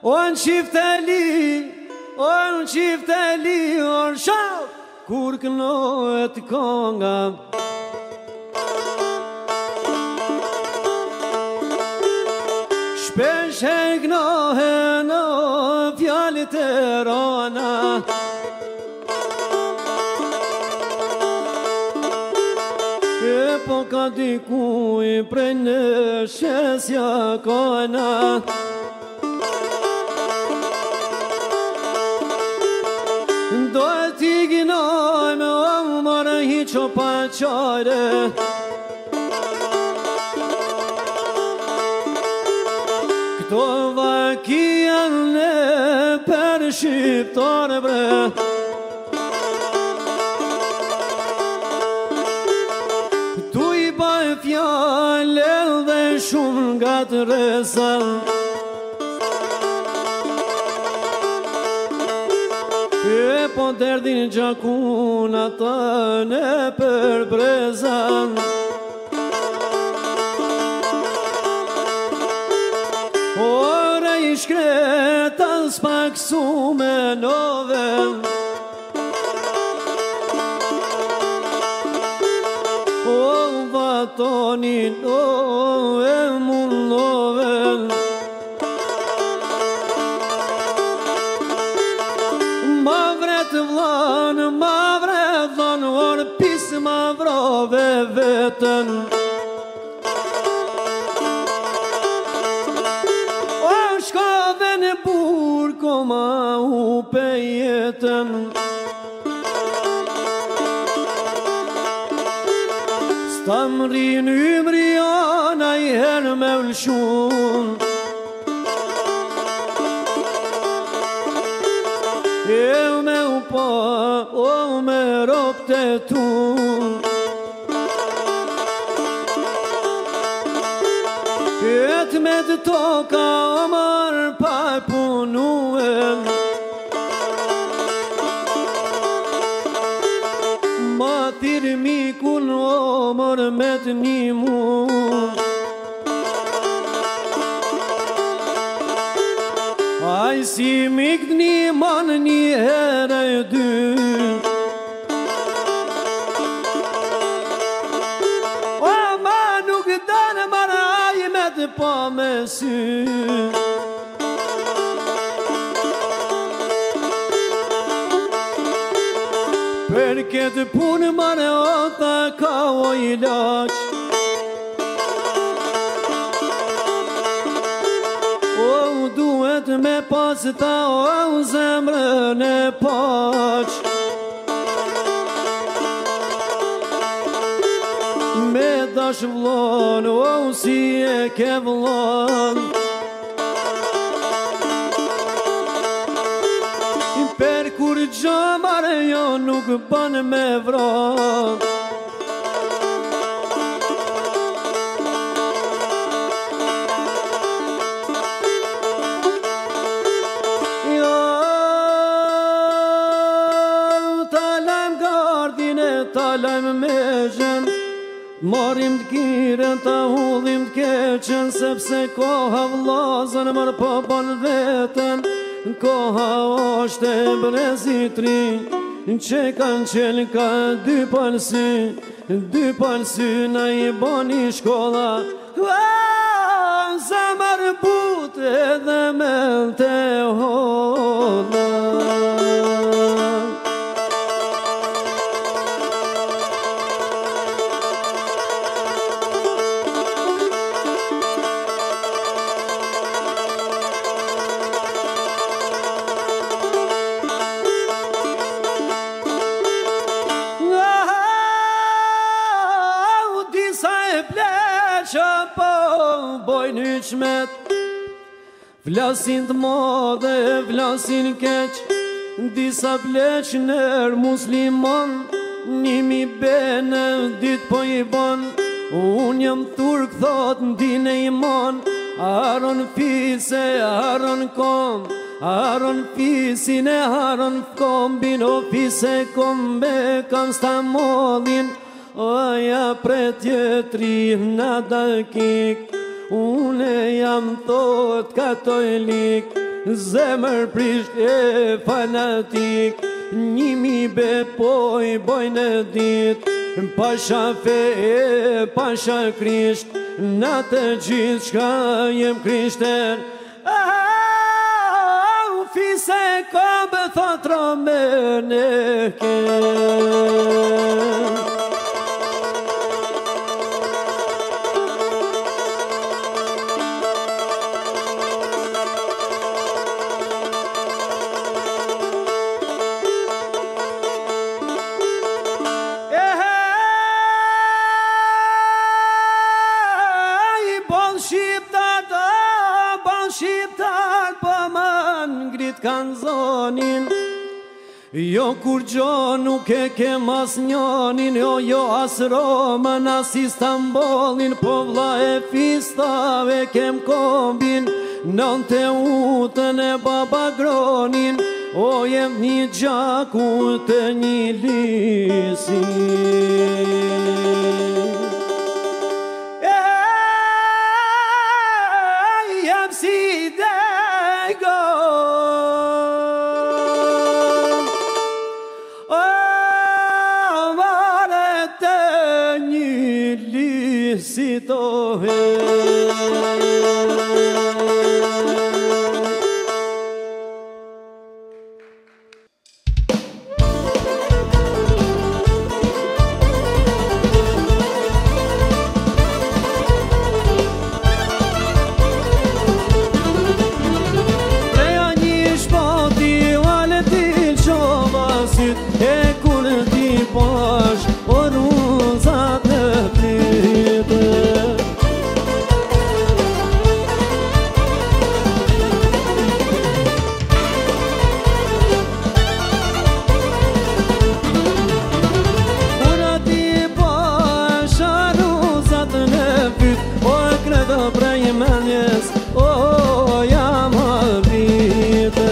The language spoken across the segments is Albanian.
O në qifteli, o në qifteli, o në shau, kur kënohet konga. Shpesh e kënohen o fjallit e rona. E po ka dikuj prej në shesja kona. Do e t'i ginoj me o marë hiqo pa qajre. Këto vakian e për shqiptare bre. Tu i baj fjale dhe shumë nga të resan. E po derdin gjakun ata në për brezan. Ore i shkreta s'paksu me nove. O vatonin, o e mundove. Ma vret dhon, orë pisë ma vrove vetën. O shkove në burë, koma u pe jetën. Sta më rinë ymriana i herë me lëshun. E me u pa, o me ropë të tun. Et me të toka o marë pa punuen. Ma thirë mikun o marë me të një mun. Aj si mik një manë një herë e dy. O ma nuk danë marë aj me të pa me sy. Për këtë punë marë ota ka o i laq. Duhet me pas ta o zemrën e paq. Me dash vlon, o si e ke vlon. Per kur gjamare jo nuk ban me vron. Talem me zhen, marim t'kiren, ta hudhim t'keqen, sepse koha vlazën mërë po bon veten. Koha është e brezitri, që kanë qenë ka dy palsy na i boni shkolla. Zemër bute dhe mel të holla. Bojnë hyqmet, vlasin të madhe, vlasin keq. Disa pleq nër muslimon, nimi bene dit po i bon. Unë jam turk thot ndine iman. Aron fise, aron kom, aron fisin e aron kombin. O fise kombe kam sta modhin. Oja pre tjetri në dakik. Une jam thot katolik, zemër prisht e fanatik, 1000 bepoj bojnë dit, pasha fe e pasha krisht, në të gjithë shka jem krishter. Fise këmbë thot romene ke. Shqiptar për më ngrit kanë zonin, jo kur gjo nuk e kem as njonin, jo as Romën as Istanbolin, po vlla e fistave kem kombin, nënte utën e baba gronin, o jem një gjaku të një lisin. Si degon, mare të një lisitohe. E kur ti pash o ruzat e plite, kur ti pash o ruzat në fyt, o kredo prej menjes, o jam habite.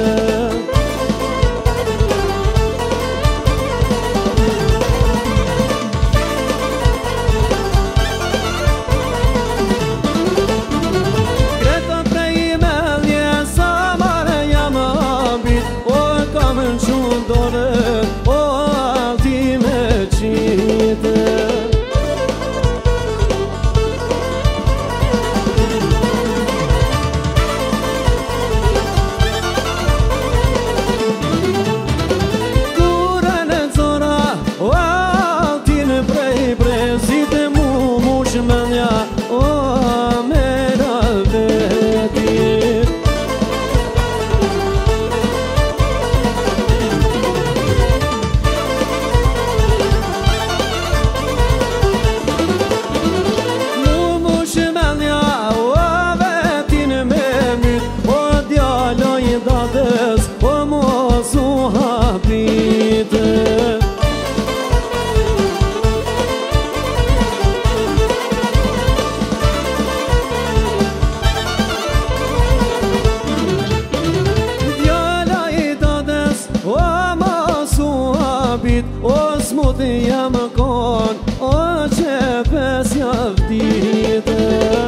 O smut jam kon, o që pes javdite.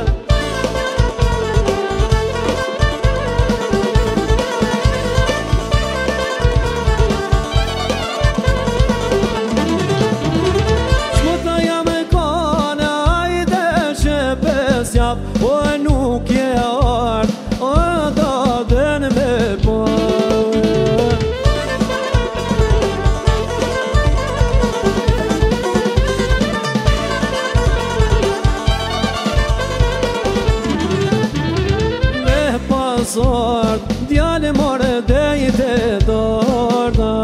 Smuta jam kon, ajde që pes jav, o nuk je art, o do den me po. Djale more dhe i të dorda,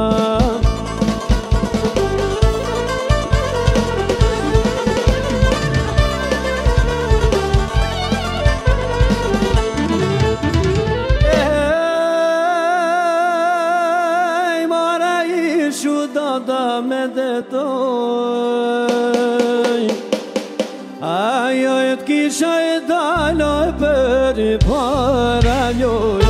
more ishu dada me detoj, ajo e t'kisha e dalo për i para njoj.